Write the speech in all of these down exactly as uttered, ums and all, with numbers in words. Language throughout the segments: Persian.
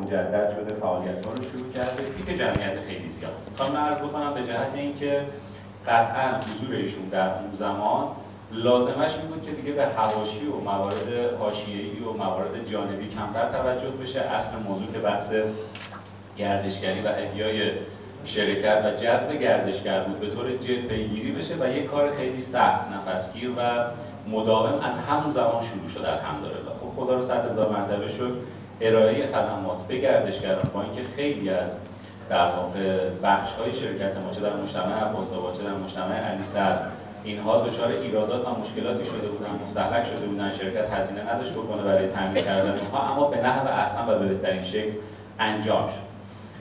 مجدد شده، فعالیت‌ها رو شروع کرده، پیک جمعیت خیلی زیاد. می‌خوام عرض بکنم به جهت اینکه قطعاً حضور ایشون در اون زمان لازمش این بود که دیگه به حواشی و موارد حاشیه‌ای و موارد جانبی کمتر توجه بشه. اصل موضوع که بحث گردشگری و احیای شرکت و جذب گردشگر بود، به طور جد پیگیری بشه و یک کار خیلی سخت، نفسگیر و مداوم از همون زمان شروع شد. الحمدلله خب خدا رو صد هزار مرتبه شد ارائه خدمات به گردشگران، با اینکه خیلی از در واقع بخش‌های شرکت ما چه در مجتمع عباس‌آباد چه در مجتمع علی صدر اینها دچار ایرادات و مشکلاتی شده بودن، مستهلک شده بودن، شرکت هزینه نداشت بکنه برای تامین کردن اینها، اما به نحو احسن و به بهترین شکل انجام شد.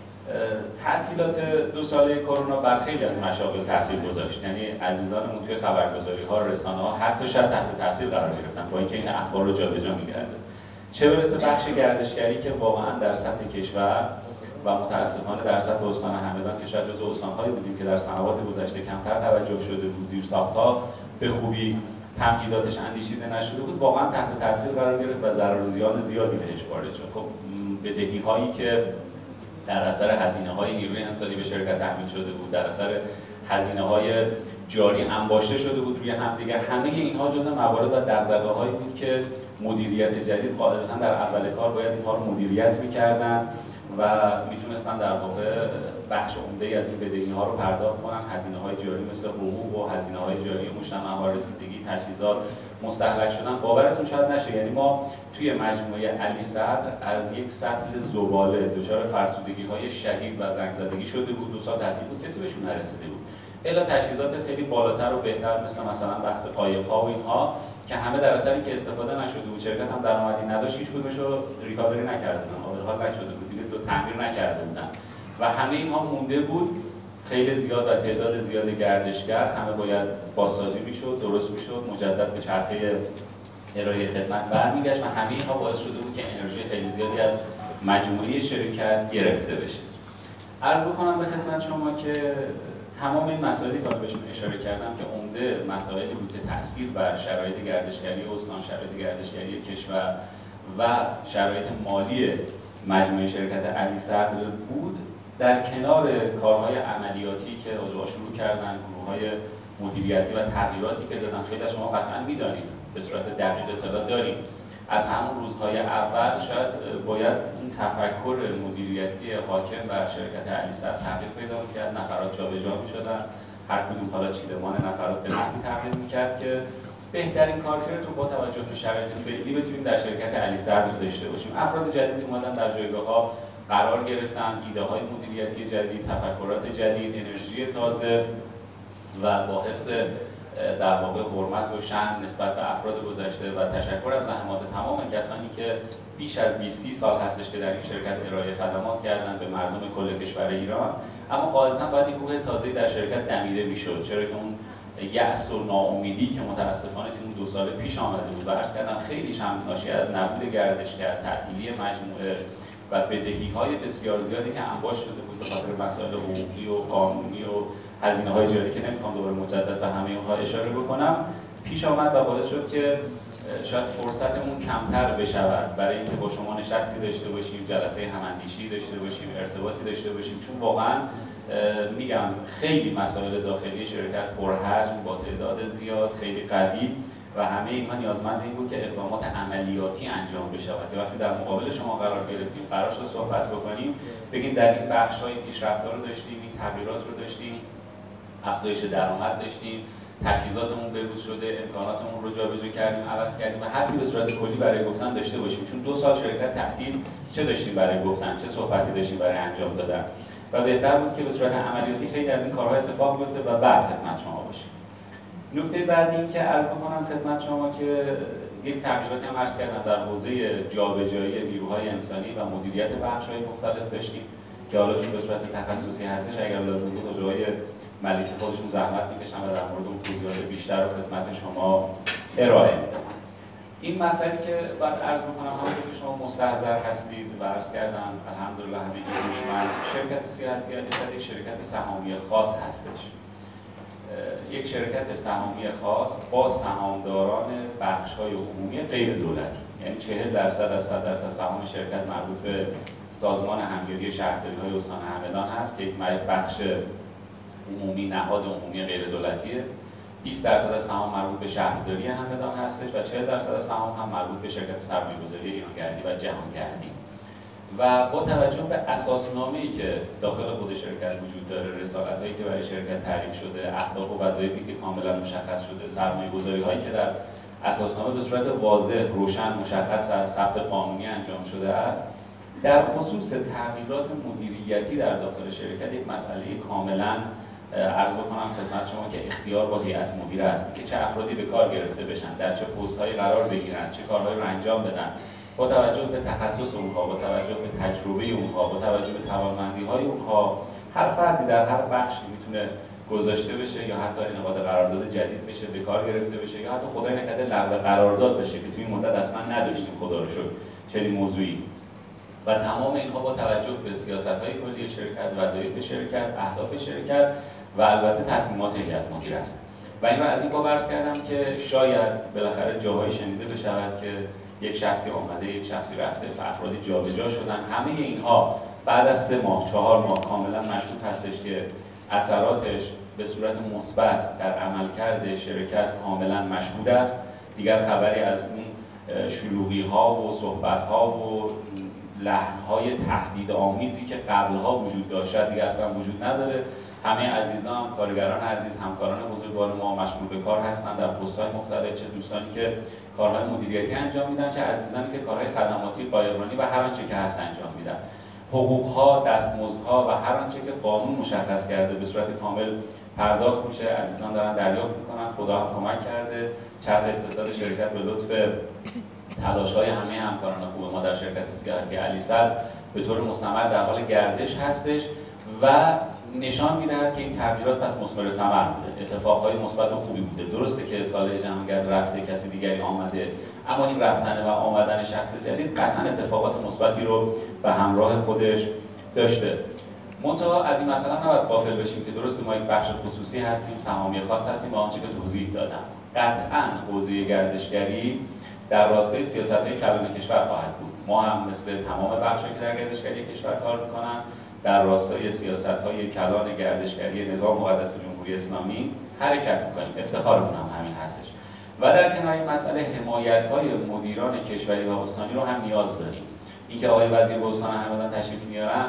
تعطیلات دو ساله کرونا بر خیلی از مشاغل تاثیر گذاشت، یعنی عزیزانمون توی خبرگزاری‌ها، رسانه‌ها حتی شاید تحت تاثیر قرار گرفتن با اینکه این اخبار رو جابجا می‌کرده. چه برسه بخش گردشگری که واقعا در سطح کشور و متاسفانه در سطح استان همدان که شاید جزو استان‌هایی بودیم که در سنوات گذشته کمتر توجه شده بود، زیرساخت‌ها به خوبی تمهیداتش اندیشیده نشده بود، واقعا تحت تاثیر قرار گرفت و ضرر و زیان زیادی بهش وارد شد. خب بدهی‌هایی که در اثر هزینه‌های نیروی انسانی به شرکت تحمیل شده بود، در اثر هزینه‌های جاری انباشته شده بود روی همدیگر، همه اینها جزء موارد و دغدغه‌هایی بود که مدیریت جدید قاعدتاً در اول کار باید اینها رو مدیریت می‌کردن و میتونستن در واقع بخش عمده‌ای از این بدهی‌ها رو پرداخت کنن. هزینه‌های جاری مثل حقوق و هزینه‌های جاری مجتمع‌ها، رسیدگی، تجهیزات مستهلک شدن. باورتون شاید نشه، یعنی ما توی مجموعه علی صدر از یک سطل زباله دچار فرسودگی‌های شدید و زنگ‌زدگی شده بود. دو سال تعطیل بود، کسی بهشون نرسیده بود. الا تجهیزات خیلی بالاتر و بهتر مثل مثلا بحث قایق‌ها و اینها که همه در اثر اینکه استفاده نشده بود، شرکت هم درآمدی نداشت، هیچ کدومش رو ریکاوری نکرده بودن، آبرحال نشده بود، دیگه دو تعمیر نکرده بودن و همه اینها مونده بود. خیلی زیاد و تعداد زیاد گردشگر همه باید بازسازی میشد، درست میشد، مجدد به چرخه ارائه خدمت برمیگشت و همه اینها باعث شده بود که انرژی خیلی زیادی از مجموعه شرکت گرفته بشه. عرض بکنم به خدمت شما که تمام این مسائلی که بهشون اشاره کردم که عمده مسائلی بود که تأثیر بر شرایط گردشگری استان، شرایط گردشگری کشور و شرایط مالی مجموعه شرکت علی صدر بود، در کنار کارهای عملیاتی که عضوها شروع کردن، گروه‌های مدیریتی و تغییراتی که دادن، خیلی از شما قطعاً می‌دانید، به صورت دقیق اطلاع داریم. از همون روزهای اول شاید باید این تفکر مدیریتی حاکم بر شرکت علی صدر تغییر پیدا می‌کرد، نفرات جابجا می‌شدن، هر کدوم حالا چیدمان نفرات به نحوی تغییر می‌کرد که بهترین کارکرد رو با توجه به شرایط فعلی بتونیم در شرکت علی صدر داشته باشیم. افراد جدیدی اومدن در جایگاه‌ها قرار گرفتن، ایده‌های مدیریتی جدید، تفکرات جدید، انرژی تازه و با حفظ در واقع حرمت و شأن نسبت به افراد گذشته و تشکر از زحمات تمام کسانی که بیش از بیست سال هستش که در این شرکت ارائه خدمات کردن به مردم کل کشور ایران. اما قاعدتاً باید این روح تازه‌ای در شرکت دمیده میشد، چرا که اون یأس و ناامیدی که متاسفانه اون دو سال پیش آمده بود و عرض کردم خیلیش هم ناشی از نبود گردشگر، تعطیلی مجموعه و بدهی‌های بسیار زیادی که انباش شده بود به خاطر مسائل حقوقی و قانونی و هزینه‌های جاری که نمی‌خوام دوباره مجدد به همه اونها اشاره بکنم، پیش آمد و باعث شد که شاید فرصتمون کمتر بشود برای اینکه با شما نشستی داشته باشیم، جلسه هم‌اندیشی داشته باشیم، ارتباطی داشته باشیم، چون واقعاً میگم خیلی مسائل داخلی شرکت پرحجم با تعداد زیاد، خیلی قوی و همه اینها نیازمند این بود که اقدامات عملیاتی انجام بشود. که وقتی در مقابل شما قرار گرفتیم، قرار شد صحبت بکنیم، بگیم در این بخش‌های پیشرفت‌ها رو داشتیم، این تغییرات رو داشتیم، افزایش درآمد داشتیم، تجهیزاتمون به‌روز شده، امکاناتمون رو جابجا کردیم، عوض کردیم و حرفی به صورت کلی برای گفتن داشته باشیم. چون دو سال شرکت تعطیل، چه داشتیم برای گفتن، چه صحبتی داشتیم برای انجام دادن و بهتر بود که به صورت عملیاتی خیلی از این کارها اتفاق بیفته و بعد خدمت شما باشیم. نکته بعدی این که عرض بکنم خدمت شما که یک تغییراتی هم عرض کردم در حوزه جابجایی نیروهای انسانی و مدیریت بخش‌های مختلف داشتیم که حالا چون به صورت تخصصی هستش، اگر لازم بود حضورهای ملیحه خودشون زحمت میکشن و در مورد اون توضیحات بیشتر رو خدمت شما ارائه میدن. این مطلبی که باید عرض بکنم همونطور که شما مستحضر هستید و عرض کردم الحمدلله همگی هوشمند، شرکت سیاحتی علی صدر یک شرکت سهامی خاص هستش. یک شرکت سهامی خاص با سهامداران بخش‌های عمومی غیر دولتی. یعنی چهل درصد از صد درصد سهام شرکت مربوط به سازمان همگیری شهرداری‌های استان همدان هست که یک بخش عمومی نهاد عمومی غیر دولتیه. بیست درصد از سهام مربوط به شهرداری همدان هستش و چهل درصد از سهام هم مربوط به شرکت سرمایه‌گذاری ایرانگردی و جهانگردی. و با توجه به اساسنامه‌ای که داخل خود شرکت وجود داره، رسالت‌هایی که برای شرکت تعریف شده، اهداف و وظایفی که کاملا مشخص شده، سرمایه‌گذاری‌هایی که در اساسنامه به صورت واضح، روشن، مشخص از ثبت قانونی انجام شده است، در خصوص تغییرات مدیریتی در داخل شرکت یک مسئله کاملا عرض بکنم خدمت شما که اختیار با هیئت مدیره است که چه افرادی به کار گرفته بشن، در چه پست‌هایی قرار بگیرن، چه کارهایی رو انجام بدن، با توجه به تخصص اونها، با توجه به تجربه اونها، با توجه به توانمندی‌های اونها، هر فردی در هر بخشی میتونه گذاشته بشه یا حتی انعقاد قرارداد جدید بشه، به کار گرفته بشه یا حتی خدای نکرده لغو قرارداد بشه که توی این مدت اصلا نداشتیم خدا رو شکر چنین موضوعی. و تمام اینها با توجه به سیاست‌های کلی شرکت، وظایف شرکت، اهداف شرکت و البته تصمیمات هیئت مدیره است. و این رو از این باب عرض کردم که شاید بالاخره جاهایی شنیده بشود که یک شخصی آمده، یک شخصی رفته، افرادی جابجا شدن. همه اینها بعد از سه ماه، چهار ماه کاملا مشهود هستش که اثراتش به صورت مثبت در عملکرد شرکت کاملا مشهود است. دیگر خبری از اون شلوغی‌ها و صحبت‌ها و لحن‌های تهدیدآمیزی که قبل‌ها وجود داشت دیگر اصلا وجود نداره. همه عزیزان، کارگران عزیز، همکاران بزرگوار ما مشغول به کار هستند در پست‌های مختلف، چه دوستانی که کارهای مدیریتی انجام میدن، چه عزیزانی که کارهای خدماتی، قایقرانی و هر آنچه که هست انجام میدن. حقوق‌ها، دستمزدها و هر آنچه که قانون مشخص کرده به صورت کامل پرداخت میشه، عزیزان دارن دریافت میکنن. خدا هم کمک کرده. چرخ اقتصاد شرکت به لطف تلاش‌های همه همکاران خوب ما در شرکت سیاحتی علیسر به طور مستمر در حال گردش هستش و نشان میدهد که این تغییرات پس مثمر ثمر بوده، اتفاقهای مثبت و خوبی بوده. درسته که سال جهانگرد رفته، کسی دیگری آمده، اما این رفتن و آمدن شخص جدید قطعا اتفاقات مثبتی رو به همراه خودش داشته. منتها از این مثلا نباید غافل بشیم که درسته ما یک بخش خصوصی هستیم، سهامی خاص هستیم، با آنچه که توضیح دادم. قطعا حوزه گردشگری در راستای سیاست‌های کلان کشور خواهد بود. ما هم مثل تمام بخش‌هایی که در گردشگری کشور کار می‌کنن در راستای سیاست‌های کلان گردشگری نظام مقدس جمهوری اسلامی حرکت می‌کنیم. افتخارمون هم همین هستش. و در کنار این مسئله حمایت‌های مدیران کشوری و استانی رو هم نیاز داریم. اینکه آقای وزیر به استان همدان تشریف میارن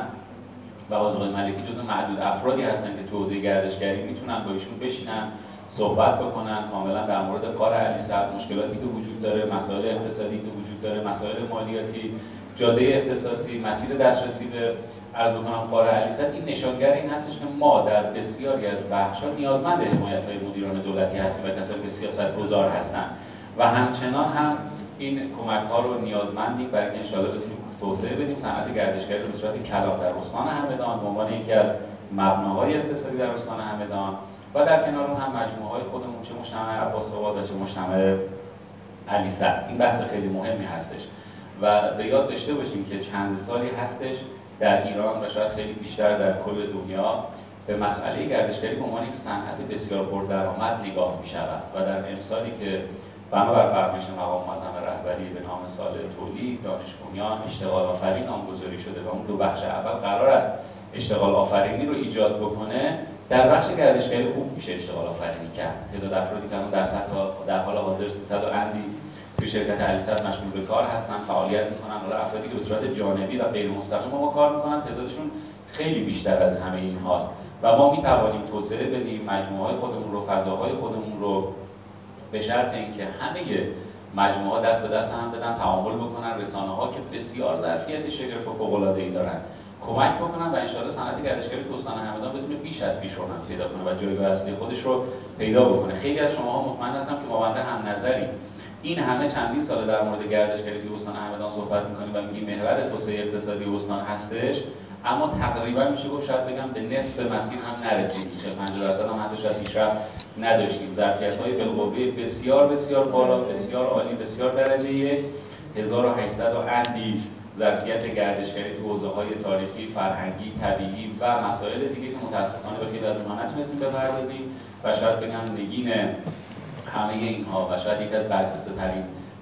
و آقای ملکی جزو معدود افرادی هستن که تو حوزه گردشگری میتونن با ایشون بشینن، صحبت بکنن کاملا در مورد غار علیسر، مشکلاتی که وجود داره، مسائل اقتصادی که وجود داره، مسائل مالیاتی، جاده اختصاصی، مسیر دسترسی به عرض بکنم غار علیسر. این نشانگر این هستش که ما در بسیاری از بخش‌ها نیازمند حمایت‌های مدیران دولتی هستیم و کسانی که سیاست‌گزار هستند و همچنان هم این کمک‌ها رو نیازمندیم برای اینکه انشاءالله بتونیم توسعه بدیم صنعت گردشگری رو به صورت کلان در استان همدان به عنوان یکی از مبناهای اقتصادی در استان همدان و در کنار اون هم مجموعه‌های خودمون، چه مجتمع عباس‌آباد و چه مجتمع علیسر. این بحث خیلی مهمی هستش و به یاد داشته باشیم که چند سالی هستش در ایران و شاید خیلی بیشتر در کل دنیا به مسئله گردشگری به عنوان یک صنعت بسیار پردرآمد نگاه می‌شود و در امسالی که بنابر فرمایش مقام معظم رهبری به نام سال تولید دانش بنیان اشتغال آفرین نامگذاری شده و اون دو بخش اول قرار است اشتغال آفرینی رو ایجاد بکنه، در بخش گردشگری خوب میشه اشتغال آفرینی کرد. تعداد افرادی که در سطح در حال حاضر سیصد و اندی توی شرکت علیسر مشغول به کار هستن، فعالیت میکنن. حالا افرادی که به صورت جانبی و غیر مستقیم ما کار میکنن تعدادشون خیلی بیشتر از همه این هاست و ما میتوانیم توسعه بدیم مجموعه‌های خودمون رو، فضاهای خودمون رو، به شرط اینکه همه مجموعه‌ها دست به دست هم بدن، تعامل بکنن، رسانه‌ها که بسیار ظرفیت شگرف و فوق‌العاده‌ای دارن کمک بکنن و ان صنعت گردشگری تو استان همدان بتونه بیش از پیش رونق پیدا کنه و جایگاه اصلی خودش رو پیدا بکنه. خیلی از شماها مطمئن هستم که ما بنده هم نظری این همه چندین سال در مورد گردشگری تو استان همدان صحبت می‌کنیم و میگیم محور توسعه اقتصادی استان هستش، اما تقریبا میشه گفت شاید بگم به نصف مسیر هم نرسیدیم. پنجاه درصد هم حتی شاید پیشرفت نداشتیم. ظرفیت‌های بالقوه بسیار بسیار بالا، بسیار عالی، بسیار درجه یک، هزار و هشتصد و اندی ظرفیت گردشگری تو حوزه‌های تاریخی، فرهنگی، طبیعی و مسائل دیگه که متأسفانه به خیلی از اونها نتونستیم بپردازیم و شاید بگم نگین همه اینها و شاید یکی از برجسته‌ترین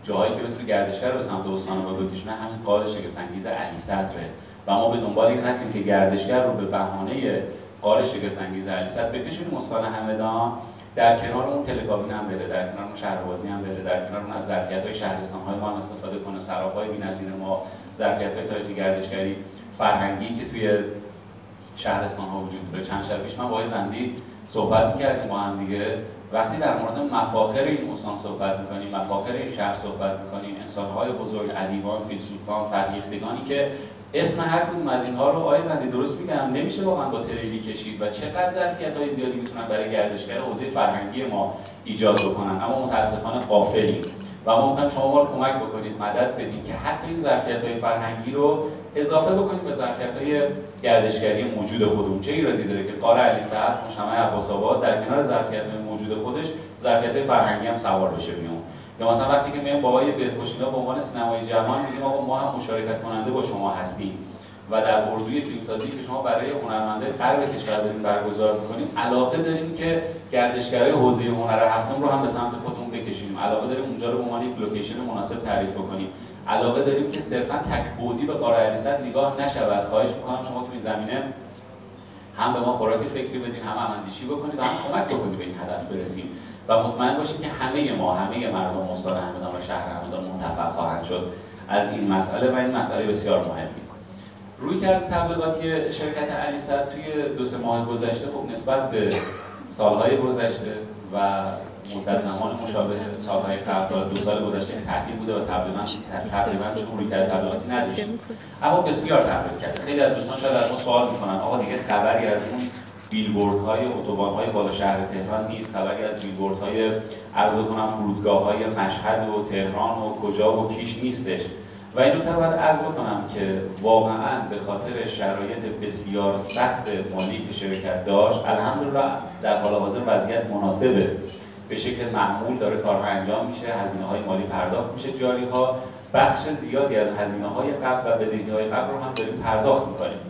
جاهایی که بتونه گردشگر رو به سمت استان ما بکشونه همین قال شگفت‌انگیز علی صدره و ما به دنبال این هستیم که گردشگر رو به بهانه قال شگفت‌انگیز علی صدر بکشونیم استان همدان، در کنار اون تلکابین هم بره، در کنار اون شهربازی هم بره، در کنار اون از ظرفیت‌های شهرستان‌های ما هم استفاده کنه، سراپای بی‌نظیر ما، ظرفیت‌های تاریخی گردشگری فرهنگی که توی شهرستان‌ها وجود داره. چند شب پیش من با آقای زندی صحبت می‌کردیم با هم دیگه، وقتی در مورد مفاخر این استان صحبت می‌کنیم، مفاخر این شهر صحبت می‌کنیم، انسان‌های بزرگ، ادیبان، فیلسوفان، فرهیختگانی که اسم هر کدوم از اینها رو آقای زندی درست میگم نمیشه واقعا با تریلی کشید و چقدر ظرفیت‌های زیادی میتونن برای گردشگر حوزه فرهنگی ما ایجاد بکنن، اما متأسفانه غافلیم و ما می‌خوایم شما ما رو کمک بکنید، مدد بدید که حتی این ظرفیت‌های فرهنگی رو اضافه بکنید به ظرفیت‌های گردشگری موجود خودمون. چه ایرادی داره که غار علی صدر، مجتمع عباس‌آباد در کنار ظرفیت‌های موجود خودش ظرفیت‌های فرهنگی هم سوار بشه بیرون؟ یا مثلا وقتی که میایم با آقای بهرکشینا به عنوان سینمای جهان میگیم آقا ما هم مشارکت کننده با شما هستیم و در اردوی فیلمسازی که شما برای هنرمندان غرب کشور دارین برگزار می‌کنیم، علاقه داریم که گردشگرای حوزه هنر هفتم رو هم به سمت خودمون بکشیم، علاقه داریم اونجا رو به عنوان یک لوکیشن مناسب تعریف کنیم، علاقه داریم که صرفاً تک‌بعدی به غار علی صدر نگاه نشود. خواهش می‌کنم شما تو این زمینه هم به ما خوراک فکری بدین، هم هم‌اندیشی بکنید و هم کمک بکنید به این هدف برسیم و مطمئن باشید که همه ما، همه مردم استان همدان و شهر همدان منتفع خواهند شد از این مسئله و این مسئله بسیار مهمی. رویکرد تبلیغاتی شرکت علی صدر توی دو سه ماه گذشته خب نسبت به سالهای گذشته و مدت زمان مشابه سالهای قبل، دو سال گذشته تعطیل بوده و تقریبا تقریبا چون رویکرد تبلیغاتی نداشتیم، اما بسیار تبلیغ کرده. خیلی از دوستان شاید از ما سوال میکنن آقا دیگه خبری از اون بیلبوردهای اتوبان‌های بالا شهر تهران نیست، خبری از بیلبوردهای عرض کنم فرودگاه‌های مشهد و تهران و کجا و کیش نیستش. و این نکته رو باید عرض بکنم که واقعاً به خاطر شرایط بسیار سخت مالی که شرکت داشت، الحمدلله در حال حاضر وضعیت مناسبه، به شکل معمول داره کارها انجام میشه، هزینه‌های مالی پرداخت میشه، جاری‌ها، بخش زیادی از هزینه‌های قبل و بدهی‌های قبل رو هم داریم پرداخت می‌کنیم.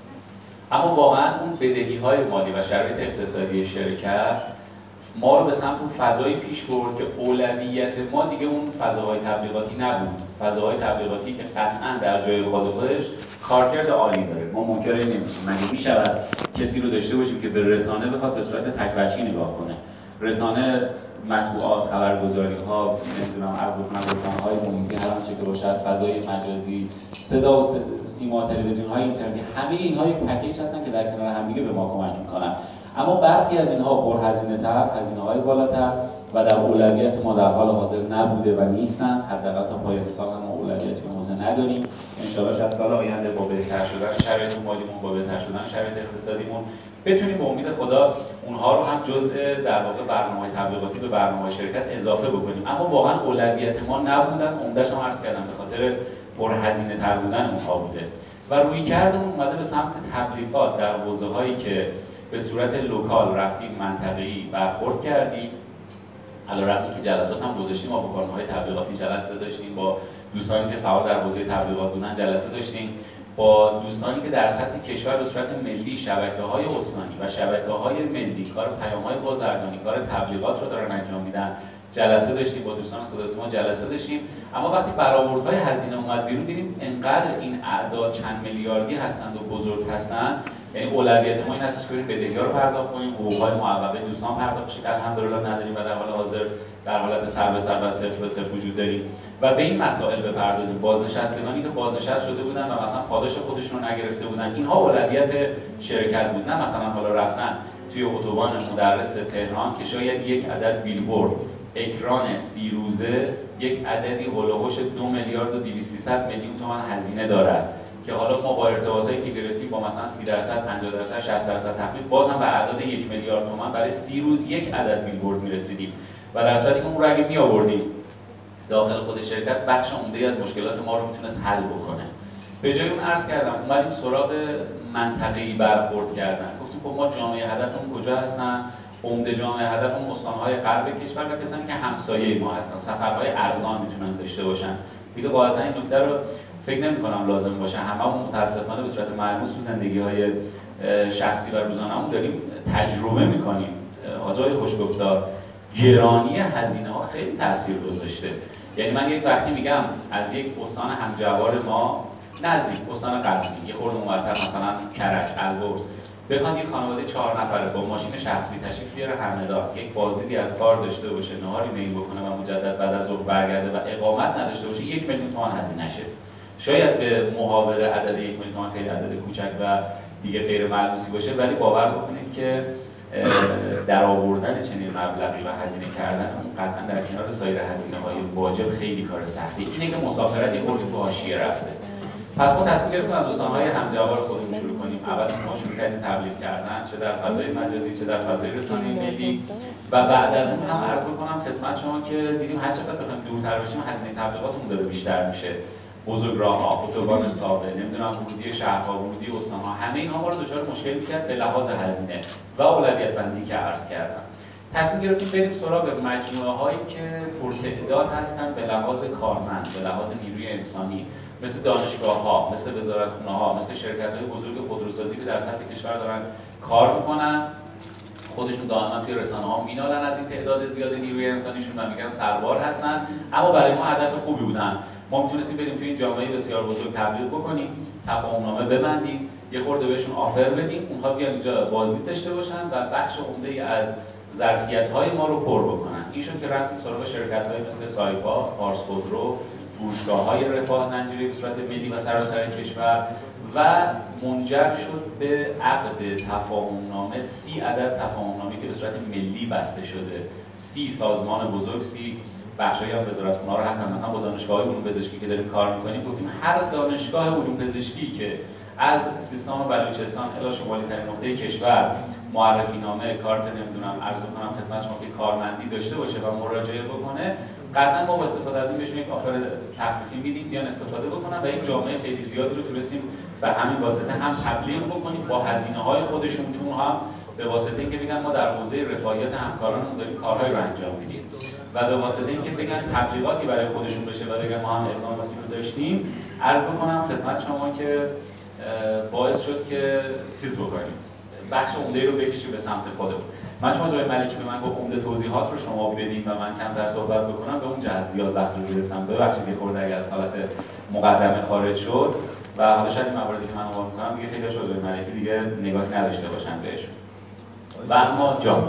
اما واقعاً اون بدهی‌های مالی و شرایط اقتصادی شرکت ما رو به سمت اون فضایی پیش برد که اولویت ما دیگه اون فضاهای تبلیغاتی نبود. فضاهای تبلیغاتی که قطعاً در جای خود خودش کارکرد عالی داره، ما منکر این نمیشیم. مگه میشود کسی رو داشته باشیم که به رسانه بخواد به صورت تک‌وجهی نگاه کنه؟ رسانه، مطبوعات، خبرگزاری‌ها، نمی‌دونم عرض بکنم رسانه‌های محیطی هر آنچه که باشد، فضای مجازی، صدا و سیما، تلویزیون‌های اینترنتی، همه اینها یک پکیج هستن که در کنار هم دیگه به ما کمک می‌کنن. اما برخی از اینها پرهزینه‌تر، هزینه‌های بالاتر و در اولویت ما در حال حاضر نبوده و نیستن. حداقل تا پایان سال هم ما اولویت به موضوع نداریم. ان شاءالله از سال آینده با بهتر شدن شرایط مالیمون، با بهتر شدن شرایط اقتصادیمون بتونیم به امید خدا اونها رو هم جزء در واقع برنامه‌های تبلیغاتی به برنامه‌های شرکت اضافه بکنیم. اما واقعا اولویت ما نبودن، عمده‌اش هم عرض کردم به خاطر پرهزینه‌تر بودن اونها بوده و رویکردمون اومده به سمت تبلیغات در حوزه‌هایی که به صورت لوکال رفتیم، منطقه‌ای برخورد کردیم. علیرغم که جلسات هم گذاشتیم، ما با کارگاه‌های تبلیغاتی جلسه داشتیم، با دوستانی که فعال در حوزه تبلیغات بودن جلسه داشتیم، با دوستانی که در سطح کشور به صورت ملی شبکه‌های استانی و شبکه‌های ملی کار پیام‌های بازرگانی، کار تبلیغات رو دارن انجام میدن جلسه داشتیم، با دوستان صدا سیما جلسه داشتیم. اما وقتی برآوردهای هزینه اومد بیرون دیدیم انقدر این اعداد چند میلیاردی هستند و بزرگ هستند، یعنی اولویت ما این هستش که بریم بدهی‌ها رو پرداخت کنیم، حقوق‌های معوقه دوستان پرداخت بشه که الحمدلله نداریم و در حال حاضر در حالت سر به سر و صفر به صفر وجود داریم و به این مسائل بپردازیم. بازنشستگانی که بازنشست شده بودن و مثلا پاداش خودشون رو نگرفته بودن، اینها اولویت شرکت بود، نه مثلا حالا رفتن توی اتوبان مدرس تهران که شاید یک عدد بیلبورد اکران سی روزه یک عددی هولوحش دو میلیارد و دویست سیصد میلیون تومان هزینه دارد که حالا ما با ارتباطایی که گرفتیم با مثلا سی درصد، پنجاه درصد، شصت درصد تخفیف باز هم به اعداد یک میلیارد تومان برای سی روز یک عدد بیلبورد میرسیدیم و در صورتی که اون رو اگه می آوردیم داخل خود شرکت بخش عمده‌ای از مشکلات ما رو میتونست حل بکنه. به جای اون عرض کردم اومدیم سراغ منطقه‌ای برخورد کردن. گفتیم خب ما جامعه هدفمون کجا هستن؟ عمده جامعه هدفمون استان‌های غرب کشور و کسانی که همسایه ما هستن، سفرهای ارزان میتونن داشته باشن. دیگه قاعدتا این نکته رو فکر نمی‌کنم لازم باشه. هممون متأسفانه به صورت ملموس تو زندگی‌های شخصی و روزانه‌مون داریم تجربه می‌کنیم. حاجی خوشگفتار گرانی هزینه‌ها خیلی تاثیر گذاشته. یعنی من یک وقتی میگم از یک استان همجوار ما نزدیک استان قزوین، یه خورده اونورتر مثلا کرج، البرز، بخواد یک خانواده چهار نفره با ماشین شخصی تشریف بیاره همدان، یک بازدیدی از کار داشته باشه، نهاری میل بکنه و مجدد بعد از ظهر برگرده و اقامت نداشته باشه، یک میلیون تومان هزینه نشه. شاید به محاوره عدد یک میلیون تومان خیلی عدد کوچک و دیگه غیر ملموسی باشه، ولی باور بکنید که در آوردن چنین مبلغی و هزینه کردن اون قطعا در کنار سایر هزینه‌های واجب خیلی کار سختی. اینه که مسافرت یه خورده تو حاشیه رفته. پس ما تصمیم گرفتیم از دوستان‌های همجوار خودمون شروع کنیم. اول ما شروع کردیم تبلیغ کردن، چه در فضای مجازی چه در فضای رسانه‌ای ملی، و بعد از اون هم عرض بکنم خدمت شما که دیدیم هر چقدر بخوایم دورتر بشیم هزینه تبلیغاتمون داره بیشتر میشه. بزرگراه‌ها، اتوبان ساقه، نمیدونم ورودی شهرها، ورودی استان‌ها، همه اینها ما رو دچار مشکل می‌کرد به لحاظ هزینه و اولویت بندی که عرض کردم. تصمیم گرفتیم بریم سراغ مجموعه‌هایی که پرتعداد هستن به لحاظ کارمند، به لحاظ نیروی انسانی، مثل دانشگاه‌ها، مثل وزارتخونه‌ها، مثل شرکت‌های بزرگ خودروسازی که در سطح کشور دارن کار می‌کنن. خودشون دائما توی رسانه‌ها مینالن از این تعداد زیاد نیروی انسانیشون و میگن سربار هستن، اما برای ما هدف خوبی بودن. ما میتونستیم بریم توی این جامعه بسیار بزرگ تبلیغ بکنیم، تفاهم‌نامه ببندیم، یه خورده بهشون آفر بدیم، اونها بیان اینجا بازدید داشته باشن و بخش عمده‌ای از ظرفیت‌های ما رو پر بکنن. این شد که رفتیم سراغ شرکت‌های مثل سایپا، پارس خودرو، فروشگاه‌های رفاه زنجیره به صورت ملی و سراسر کشور و منجر شد به عقد تفاهم‌نامه سی عدد تفاهم‌نامه که به صورت ملی بسته شده. سی سازمان بزرگ، سی بخشایی هم وزارتخونه‌ها رو هستن. مثلا با دانشگاه علوم پزشکی که داریم کار می‌کنیم گفتیم هر دانشگاه علوم پزشکی که از سیستان و بلوچستان الی شمالی ترین نقطه کشور معرفی نامه، کارت نمیدونم عرض کنم خدمت شما که کارمندی داشته باشه و مراجعه بکنه، قطعا ما با استفاده از این بهشون یک آفر تخفیفی میدیم بیان استفاده بکنن و این جامعه خیلی زیادی رو تونستیم به همین واسطه هم تبلیغ بکنیم با هزینه‌های خودشون، چون هم به واسطه اینکه بگن ما در حوزه رفاهیت همکارانمون داریم کارهایی رو انجام میدیم و به واسطه اینکه بگن تبلیغاتی برای خودشون بشه و بگن ما هم اقداماتی رو داشتیم، عرض بکنم خدمت شما که باعث شد که چیز بکنیم، بخش عمده رو بکشیم به سمت خودمون. من شما جای ملکی به من گفت عمده توضیحات رو شما بدین و من کمتر صحبت بکنم، به اون جهت زیاد وقت رو گرفتم. ببخشید که خورده اگه از حالت مقدمه خارج شد و حالا شاید این مواردی که من عنوان می‌کنم دیگه خیلی شده جای ملکی دیگه نگاهی نداشته باشن بهشون. و اما جا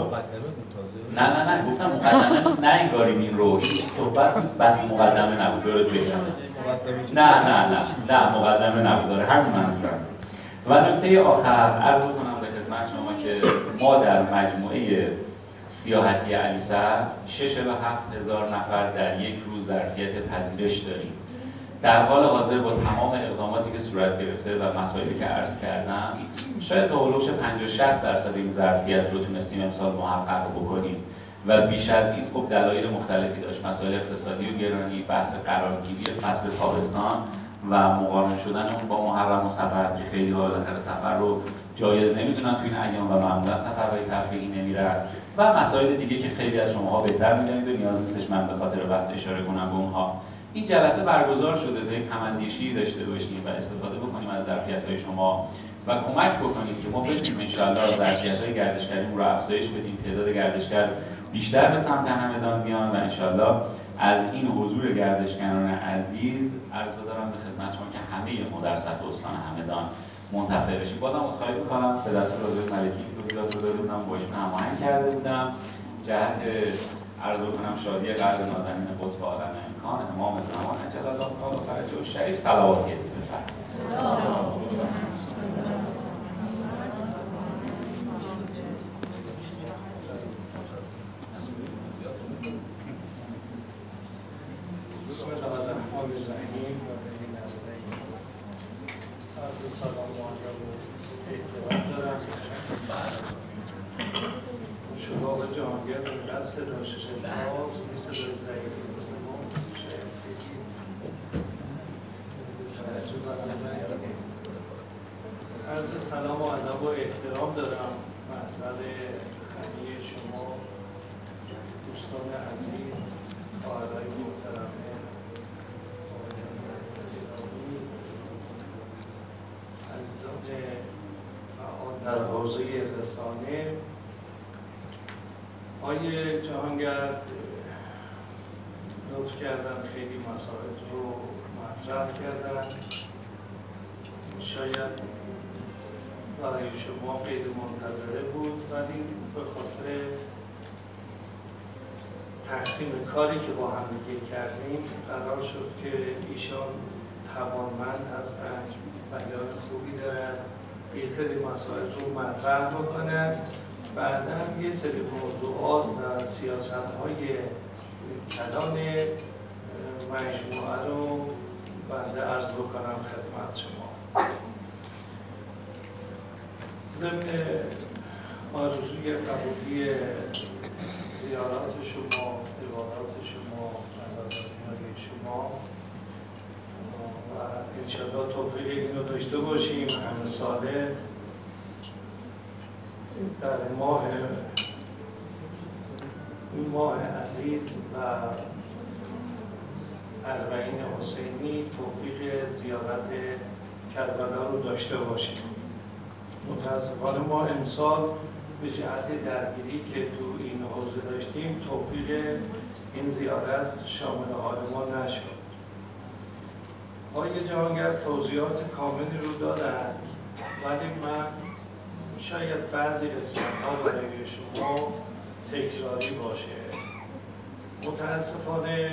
نه نه نه گفتم مقدمه نه انگاریم این رو، این صحبت بس مقدمه نبود، درست بگم. نه نه نه نه مقدمه نبود، داره همین منظورم. و نکته آخر عرض کنم به خدمت شما که ما در مجموعه سیاحتی علیسر شش و هفت هزار نفر در یک روز ظرفیت پذیرش داریم. در حال حاضر با تمام اقداماتی که صورت گرفته و مسائلی که عرض کردم، شاید تا هولوش پنجاه شصت درصد این ظرفیت رو تونستیم امسال محقق بکنیم و بیش از این خب دلایل مختلفی داشت، مسائل اقتصادی و گرانی، بحث قرارگیری فصل تابستان و مقارن شدن اون با محرم و سفر که خیلی ها بالاخره سفر رو جایز نمیدونن تو این ایام و معمولا سفرهای تفریحی نمیرن و مسائل دیگه که خیلی از شماها بهتر میدونید و نیاز نیستش من به خاطر وقت اشاره کنم به اونها. این جلسه برگزار شده تا یک هم‌اندیشی داشته باشیم و استفاده بکنیم از ظرفیت‌های شما و کمک بکنیم که ما بتونیم انشاءالله ظرفیت‌های گردشگریمون رو افزایش بدیم، تعداد گردشگر بیشتر به سمت همدان بیان و انشاءالله از این حضور گردشگران عزیز عرض بدارم به خدمت شما که همه ما در سطح استان همدان منتفع بشیم. بازم عذرخواهی می‌کنم به دستور حضرت ملکی که توضیحات رو داده بودم با ایشون هماهنگ کرده بودم جهت عرض کنم شادی قلب نازنین قطب عالم امکان امام زمان اجل الله تعالی فرجه الشریف صلواتی بفرمایید. بسم الله الرحمن الرحیم و به نستعین. عرض سلام و ادب و احترام دارم. شما و جهانگیر به دست صدا شش ساز این صدای ضعیفی مثل ما شاید بگی توجه برم. عرض سلام و ادب و احترام دارم محضر همه شما دوستان عزیز، خواهرای محترمه، عزیزان فعال در حوزه رسانه. آقای جهانگرد لطف کردن، خیلی مسائل رو مطرح کردن. شاید برای شما غیر منتظره بود، ولی به خاطر تقسیم کاری که با هم دیگه کردیم قرار شد که ایشان توانمند هستند، بیان خوبی دارند، یه سری مسائل رو مطرح بکنند، بعدا یه سری موضوعات و سیاست‌های کلان مجموعه رو بنده عرض بکنم خدمت شما. ضمن آرزوی قبولی زیارات شما، عبادات شما، عزاداری‌های شما و انشاءالله توفیق این رو داشته باشیم همه ساله در ماه این ماه عزیز و اربعین حسینی توفیق زیارت کربلا رو داشته باشیم. متاسفانه ما امسال به جهت درگیری که تو این حوزه داشتیم توفیق این زیارت شامل حال ما نشد. آقای جهانگرد توضیحات کاملی رو دادن، ولی من شاید بعضی قسمت‌ها برای شما تکراری باشه. متاسفانه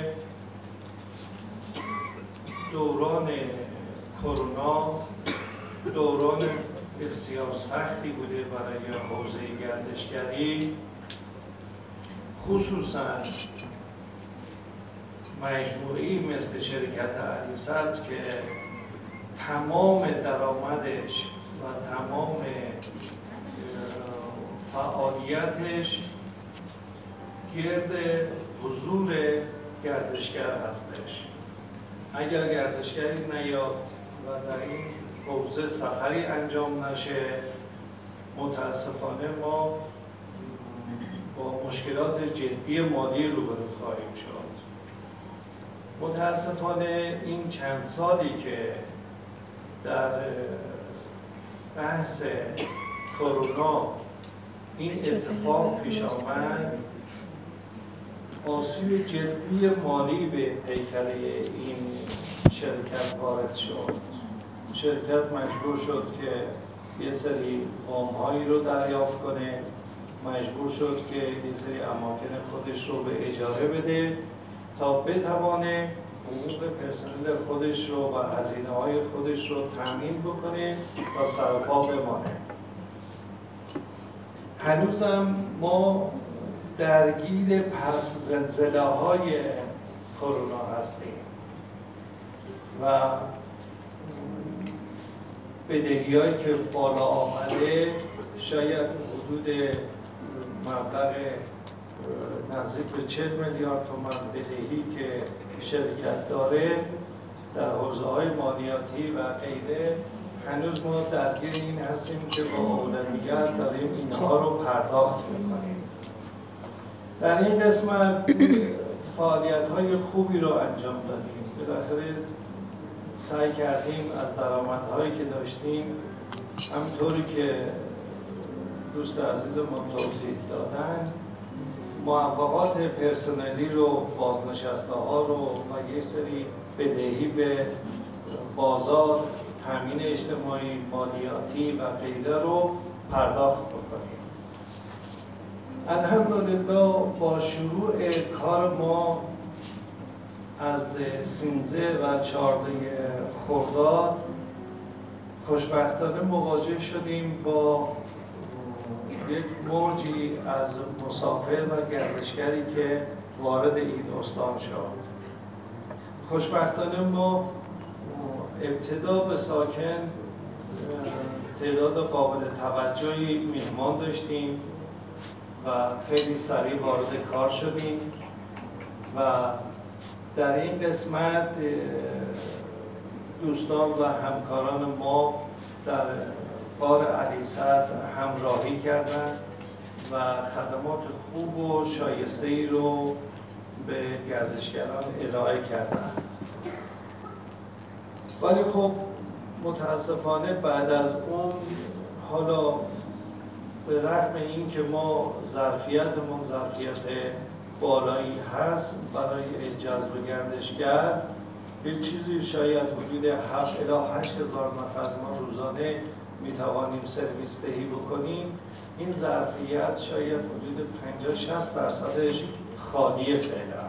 دوران کرونا دوران بسیار سختی بوده برای حوزه گردشگری، خصوصا مجموعه‌ای مثل شرکت علیصدر که تمام درآمدش و تمام فعالیتش گرد حضور گردشگر هستش. اگر گردشگری نیاد و در این حوزه سفری انجام نشه، متاسفانه ما با مشکلات جدی مالی روبرو خواهیم شد. متاسفانه این چند سالی که در بحث کرونا این اتفاق پیش آمد، آسیب جدی مالی به پیکره این شرکت وارد شد. شرکت مجبور شد که یه سری وام‌هایی رو دریافت کنه، مجبور شد که یه سری اماکن خودش رو به اجاره بده تا بتوانه حقوق پرسنل خودش رو و هزینه‌های خودش رو تامین بکنه تا سر و پا بمانه. هنوزم ما درگیر پس زلزله‌های کرونا هستیم و بدهی‌هایی که بالا آمده شاید حدود مبلغ نزدیک به چهل میلیارد تومان بدهی که شرکت داره در حوزه‌های مالیاتی و غیره، هنوز ما درگیر این هستیم که با اولویت داریم اینها رو پرداخت می‌کنیم. در این قسمت فعالیت‌های خوبی رو انجام دادیم. بالاخره سعی کردیم از درآمدهایی که داشتیم، همونطوری که دوست عزیز ما توضیح دادن، موفقات پرسنلی رو، بازنشسته‌ها رو و یک سری بدهی به بازار، تامین اجتماعی، مالیاتی و غیره رو پرداخت بکنیم. الحمدلله با شروع کار ما از سیزده و چهارده خرداد خوشبختانه مواجه شدیم با یک موجی از مسافر و گردشگری که وارد این استان شد. خوشبختانه ما ابتدا به ساکن تعداد قابل توجهی میهمان داشتیم و خیلی سریع وارد کار شدیم و در این قسمت دوستان و همکاران ما در بار علیصدر همراهی کردند و خدمات خوب و شایسته‌ای رو به گردشگران ارائه کردند. ولی خب متاسفانه بعد از اون، حالا به رغم این که ما ظرفیتمون ظرفیت بالایی هست برای جذب گردشگر. به چیزی شاید حدود هفت الی هشت هزار نفر ما روزانه میتوانیم سرویس دهی بکنیم. این ظرفیت شاید حدود پنجاه شصت درصدش خالیه فعلا.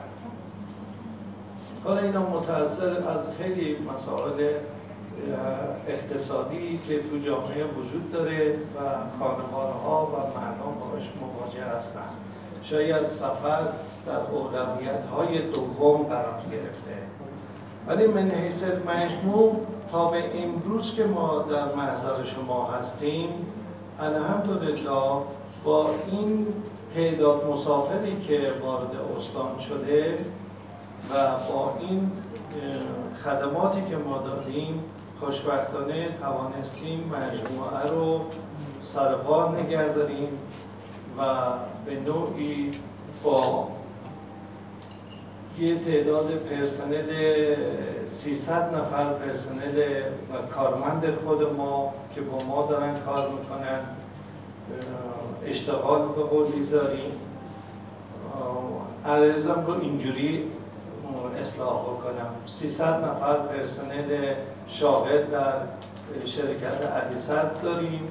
حالا اینا متأثر از خیلی مسائل اقتصادی که تو جامعه وجود داره و خانوارها و مردم باش مواجه هستند. شاید سفر در اولویت‌های دوم قرار گرفته، ولی من حیث مجموع تا به امروز که ما در محضر شما هستیم، الحمدلله با این تعداد مسافری که وارد استان شده و با این خدماتی که ما دادیم، خوشبختانه توانستیم مجموعه رو سر پا نگه داریم و به نوعی با یه تعداد پرسنل سیصد نفر پرسنل و کارمند خود ما که با ما دارن کار میکنن اشتغال به قولی داریم. عرضم رو اینجوری اصلاح بکنم، سیصد نفر پرسنل شاغل در شرکت علیصد داریم،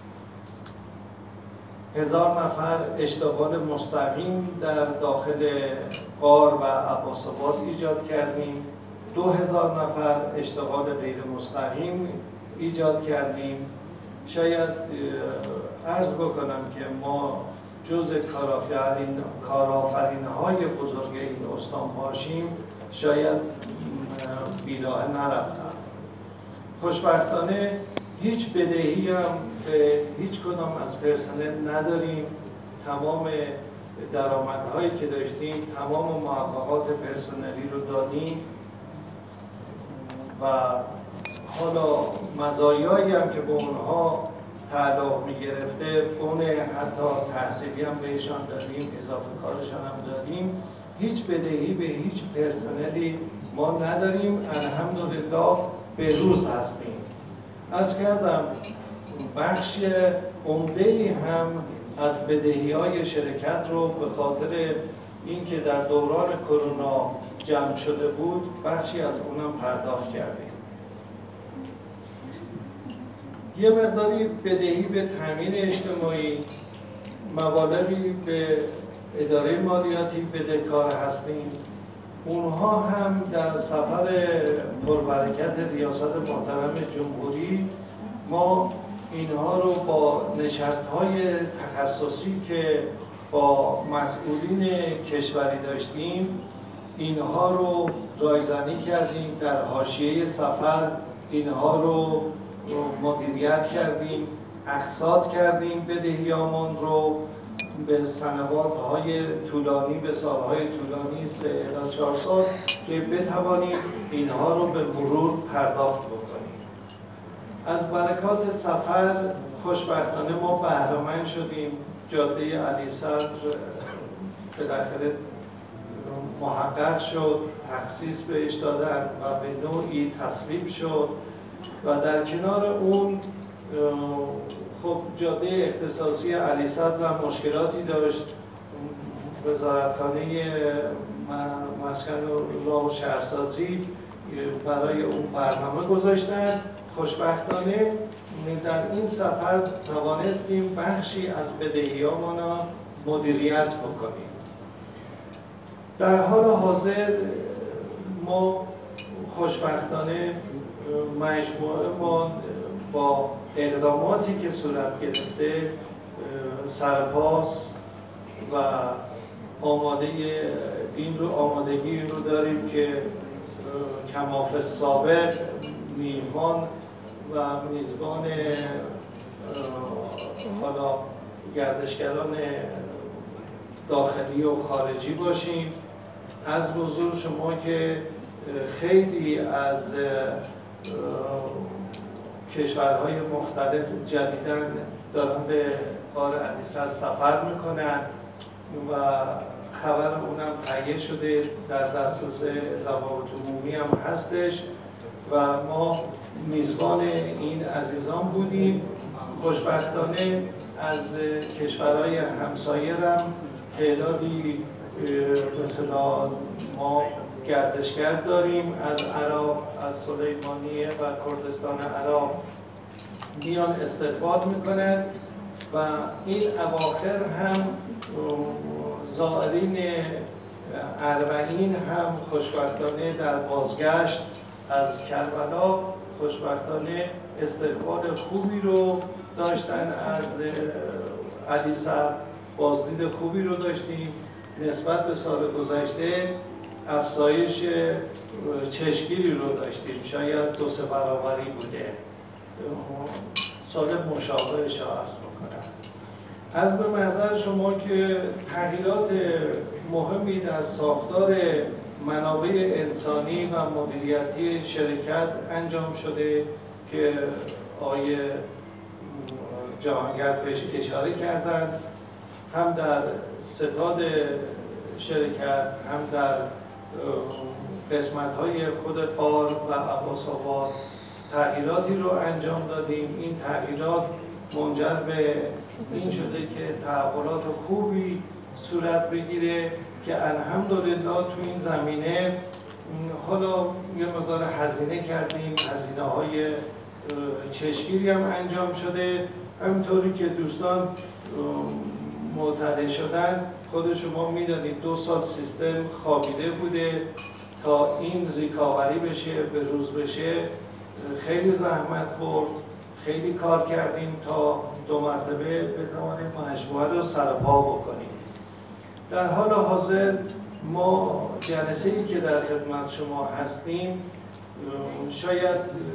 هزار نفر اشتغال مستقیم در داخل غار و عباس‌آباد ایجاد کردیم، دو هزار نفر اشتغال غیر مستقیم ایجاد کردیم. شاید عرض بکنم که ما جز کارآفرین کارآفرین‌های بزرگ این استان باشیم، شاید بیراه نرفتم. خوشبختانه هیچ بدهی هم به هیچ کدام از پرسنل نداریم. تمام درآمدهایی که داشتیم، تمام موفقات پرسنلی رو دادیم و حالا مزایایی هم که به اونها تعلق می گرفته، اون حتی تحصیلی هم بهشان دادیم، اضافه کارشان هم دادیم. هیچ بدهی به هیچ پرسنلی ما نداریم. الحمدلله به روز هستیم. از کردم بخش عمده‌ای هم از بدهی‌های شرکت رو به خاطر اینکه در دوران کرونا جمع شده بود، بخشی از اونم پرداخت کردیم. یه مقداری بدهی به تامین اجتماعی، مبالغی به اداره مالیاتی بدهکار هستیم. اونها هم در سفر پربرکت ریاست محترم جمهوری ما اینها رو با نشست‌های تخصصی که با مسئولین کشوری داشتیم، اینها رو رایزنی کردیم، در حاشیه سفر اینها رو مدیریت کردیم، اقساط کردیم بدهیامان رو به سنوات‌های طولانی، به سال‌های طولانی سه الی چهار سال که بتوانیم اینها رو به مرور پرداخت بکنیم. از برکات سفر خوشبختانه ما بهره‌مند شدیم. جاده علیصدر بالاخره محقق شد، تخصیص بهش دادن و به نوعی تصویب شد و در کنار اون خب جاده اختصاصی علیصدر هم مشکلاتی داشت. وزارتخانه مسکن و راه و شهرسازی برای اون برنامه گذاشتن. خوشبختانه در این سفر توانستیم بخشی از بدهی‌هامان را مدیریت بکنیم. در حال حاضر ما خوشبختانه مجموعه ما با اقداماتی که صورت گرفته سرپاس و آماده این رو آمادگی رو داریم که کماف سابق میهمان و میزبان حالا گردشگران داخلی و خارجی باشیم. از حضور شما که خیلی از کشورهای مختلف جدیداً دارن به غار علیصدر سفر میکنن و خبر اونم تهیه شده، در دسترس روابط عمومی هم هستش و ما میزبان این عزیزان بودیم. خوشبختانه از کشورهای همسایه هم تعدادی مثلا ما گردشگر داریم از عراق، از سلیمانیه و کردستان عراق میان استقبال میکنن و این اواخر هم زائرین اربعین هم خوشبختانه در بازگشت از کربلا خوشبختانه استقبال خوبی رو داشتن. از علی سر بازدید خوبی رو داشتیم نسبت به سال گذشته، افزایش چشمگیری رو داشتیم، شاید دو سه برابری بوده. سال مشابهش رو عرض بکنم. از به محضر شما که تغییرات مهمی در ساختار منابع انسانی و مدیریتی شرکت انجام شده که آقای جهانگرد بهش اشاره کردند، هم در ستاد شرکت هم در قسمت‌های خود قار و عباس آباد تغییراتی رو انجام دادیم. این تغییرات منجر به این شده که تحولات خوبی صورت بگیره که الحمدلله تو این زمینه حالا یه مقدار هزینه کردیم، هزینه های چشمگیری هم انجام شده. همینطوری که دوستان مطلع شدن، خود شما میدانید دو سال سیستم خوابیده بوده تا این ریکاوری بشه، به روز بشه. خیلی زحمت برد، خیلی کار کردیم تا دو مرتبه بتوانیم مجموعه رو سرپا بکنیم. در حال حاضر ما جلسه ای که در خدمت شما هستیم، شاید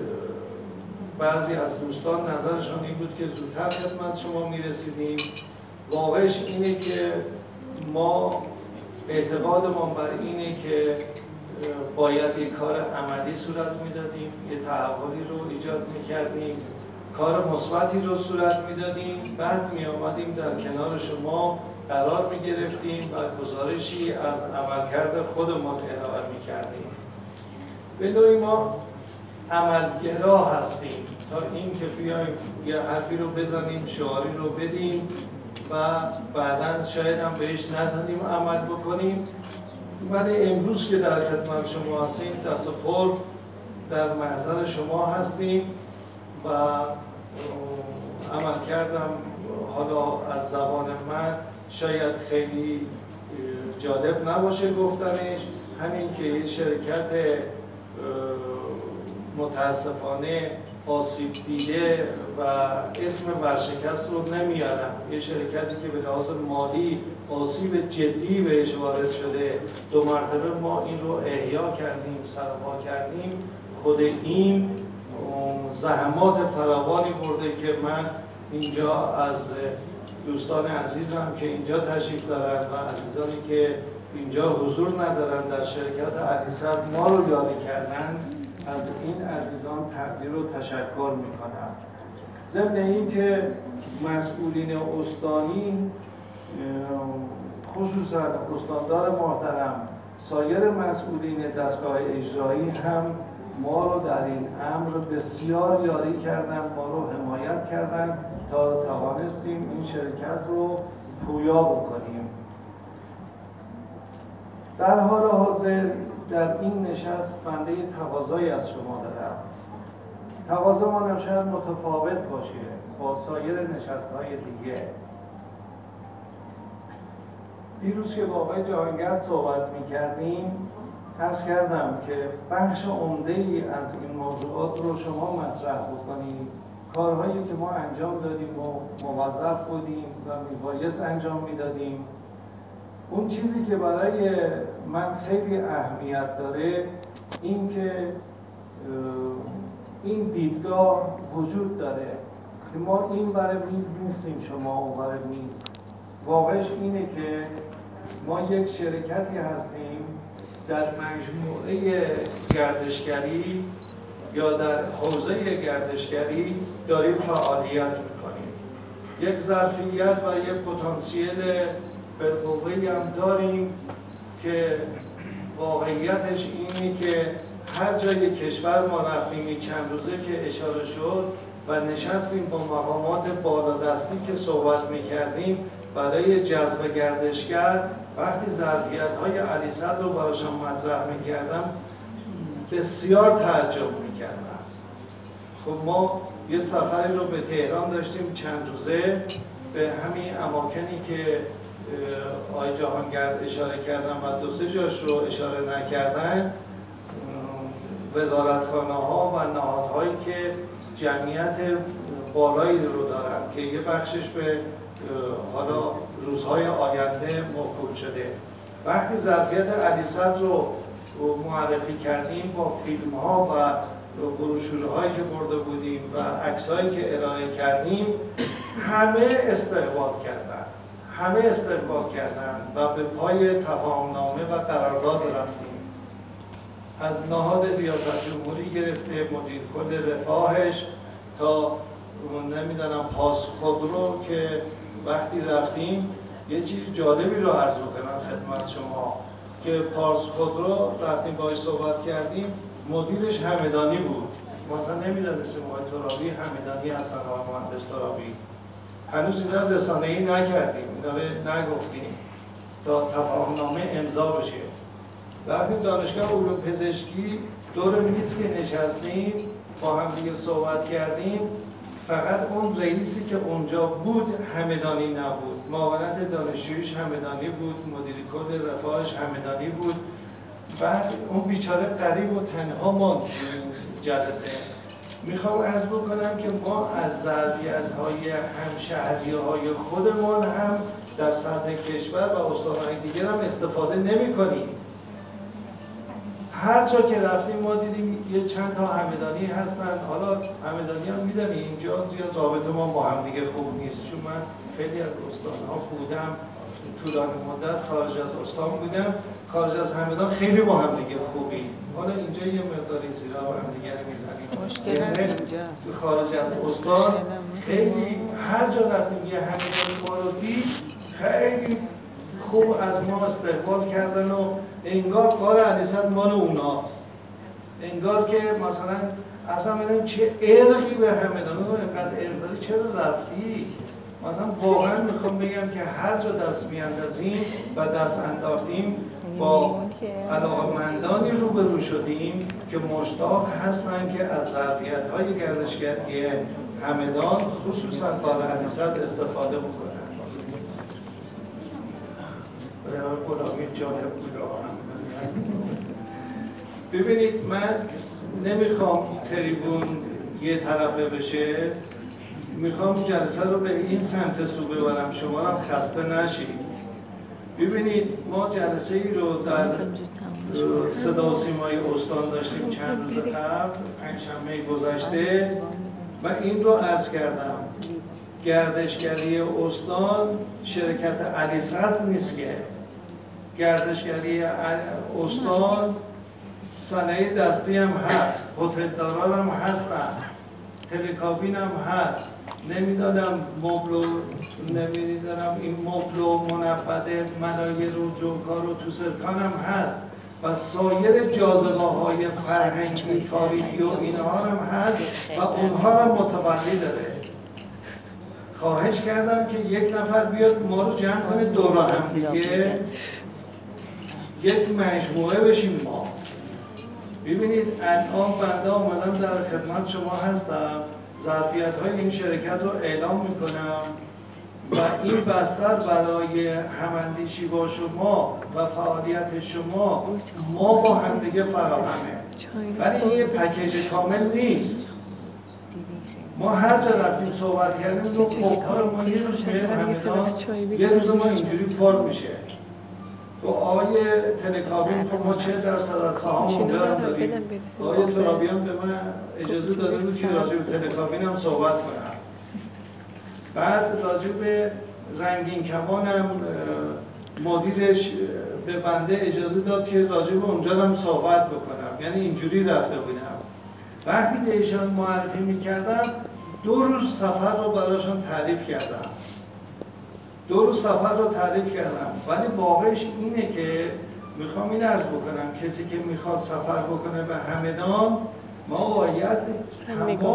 بعضی از دوستان نظرشان این بود که زودتر خدمت شما میرسیدیم. واقعش اینه که ما اعتقادمان بر اینه که باید یک کار عملی صورت میدادیم، یه تحولی رو ایجاد میکردیم، کار مثبتی رو صورت میدادیم، بعد میآمدیم در کنار شما قرار میگرفتیم و گزارشی از عملکرد خودمان ارائه میکردیم. به نوعی ما عملگرا هستیم تا اینکه بیایم یه حرفی رو بزنیم، شعاری رو بدیم و بعداً شاید هم بهش نتونیم عمل بکنیم. ولی امروز که در خدمت شما هستیم دست پر در محضر شما هستیم و عمل کردم حالا از زبان من شاید خیلی جالب نباشه گفتنش، همین که این شرکت متاسفانه آسیب دیده و اسم ورشکست رو نمیارم، یه شرکتی که به لحاظ مالی آسیب جدی بهش وارد شده، دو مرتبه ما این رو احیا کردیم، سرپا کردیم. خود این زحمات فراوانی برده که من اینجا از دوستان عزیزم که اینجا تشریف دارن و عزیزانی که اینجا حضور ندارن در شرکت علیصد ما رو یاری کردن، از این عزیزان تقدیر و تشکر میکنم. ضمن این که مسئولین استانی، خصوصا استاندار محترم، سایر مسئولین دستگاه اجرایی هم ما رو در این امر بسیار یاری کردن، ما رو حمایت کردن تا توانستیم این شرکت رو پویا بکنیم. در حال حاضر در این نشست بنده تقاضایی از شما دارم. تقاضا ما شاید متفاوت باشه با سایر نشست‌های دیگه. دیروز که با آقای جهانگرد صحبت می‌کردیم، عرض کردم که بخش عمده‌ای از این موضوعات رو شما مطرح بکنید. کارهایی که ما انجام دادیم و موظف بودیم و میبایست انجام میدادیم. اون چیزی که برای من خیلی اهمیت داره این که این دیدگاه وجود داره که ما این برای میز نیستیم، شما اون برای میز. واقعش اینه که ما یک شرکتی هستیم در مجموعه گردشگری یا در حوزه گردشگری داریم فعالیت میکنیم. یک ظرفیت و یک پتانسیل بالقوه‌ای هم داریم که واقعیتش اینه که هر جای کشور ما رفتیم چند روزه که اشاره شد و نشستیم با مقامات بالادستی که صحبت میکردیم برای جذب گردشگر، وقتی ظرفیت های علی صدر رو براشون مطرح میکردم بسیار تعجب میکردم. خب ما یه سفری رو به تهران داشتیم چند روزه، به همین اماکنی که آقای جهانگرد اشاره کردن و دو سه جاش رو اشاره نکردن، وزارتخانه ها و نهادهایی که جمعیت بالایی رو دارن که یه بخشش به حالا روزهای آینده موکول شده. وقتی ظرفیت علی صدر رو معرفی کردیم با فیلم ها و بروشورهایی که برده بودیم و عکسایی که ارائه کردیم، همه استقبال کردن همه استقبال کردن و به پای تفاهمنامه و قرارداد رفتیم. از نهاد ریاست جمهوری گرفته مدیر کل رفاهش تا نمیدونم پاس خودرو که وقتی رفتیم یه چیز جالبی رو عرض بکنم خدمت شما که پارس خودرو رفتیم باهاش صحبت کردیم، مدیرش همدانی بود. ما اصلا نمیدونستیم آقای ترابی همدانی هستن، آقای مهندس ترابی. هنوز اینا رو رسانه‌ای نکردیم، اینا رو نگفتیم تا تفاهمنامه امضا بشه. رفتیم دانشگاه علوم پزشکی، دور میز که نشستیم با هم دیگه صحبت کردیم، فقط اون رئیسی که اونجا بود همدانی نبود، معاونت دانشجویش همدانی بود، مدیر کل رفاهش همدانی بود. بعد اون بیچاره غریب و تنها ماند جلسه. میخوام عرض بکنم که ما از ظرفیت‌های همشهری‌های خودمان هم در سطح کشور و استان‌های دیگر هم استفاده نمی‌کنیم. هر جا که رفتیم ما دیدیم یه چند تا همدانی هستن. حالا همدانی هم میدونی اینجا زیاد رابطه ما با هم دیگه خوب نیست، چون من خیلی از استان‌ها بودم، طولانی مدت خارج از استان بودم، خارج از همدان خیلی با هم دیگه خوبیم. حالا اینجا یه مقداری زیرا با هم دیگه میزنیم. مشکل از اینجا خارج از استان خیلی هر جا رفتیم یه همدانی ما رو دید، خیلی خوب از ما استقبال کردن و انگار کار علی صدر مال اوناست. انگار که مثلا اصلا میدونم چه ارقی به همدان رو اینقدر ارق داری، چرا رفتی؟ مثلا واقعا میخوام بگم که هر جا دست میاندازیم و دست انداختیم با علاقه‌مندانی روبرو شدیم که مشتاق هستن که از ظرفیت‌های گردشگری همدان خصوصا کار علی صدر استفاده بکنن. غلامی جالب بود. ببینید من نمیخوام تریبون یه طرفه بشه، میخوام جلسه رو به این سمت سو ببرم، شما هم خسته نشید. ببینید ما جلسه ای رو در صدا و سیمای استان داشتیم چند روز قبل، پنجشنبه گذشته، و این رو عرض کردم گردشگری استان شرکت علی صدر نیست که گردشگری استان صنایع دستی هم هست، هتلداران هم هستن، تلکابین هم هست، نمیدانم مبل و نمیدانم این مبل و منفذه منایر و جوکار و توسرکان هم هست و سایر جاذبه های فرهنگی تاریخی و اینها هم هست و اونها هم متولی داره. خواهش کردم که یک نفر بیاد ما رو جمع کنه دور هم دیگه یک مجموعه بشیم ما. ببینید الان بنده آمدم در خدمت شما هستم، ظرفیت های این شرکت رو اعلام میکنم و این بستر برای هماندیشی با شما و فعالیت شما ما با هم دیگه فراهمه، ولی این یه پکیج کامل نیست. ما هر جا رفتیم صحبت کردیم رو کار ما یه روز میریم همدان، یه روز ما اینجوری پر میشه. تو آقای تلکابین خب ما چهل درصد از سهام اونجا هم داریم. آقای ترابیان به من اجازه داده بود که راجع به تلکابین هم صحبت کنم. بعد راجع به رنگین کمان هم مدیرش به بنده اجازه داد که راجع به اونجا هم صحبت بکنم، یعنی اینجوری رفته بودم. وقتی به ایشان معرفی میکردم دو روز سفر رو براشون تعریف کردم دو روز سفر رو تعریف کردم ولی واقعش اینه که میخوام این عرض بکنم کسی که میخواد سفر بکنه به همدان، ما باید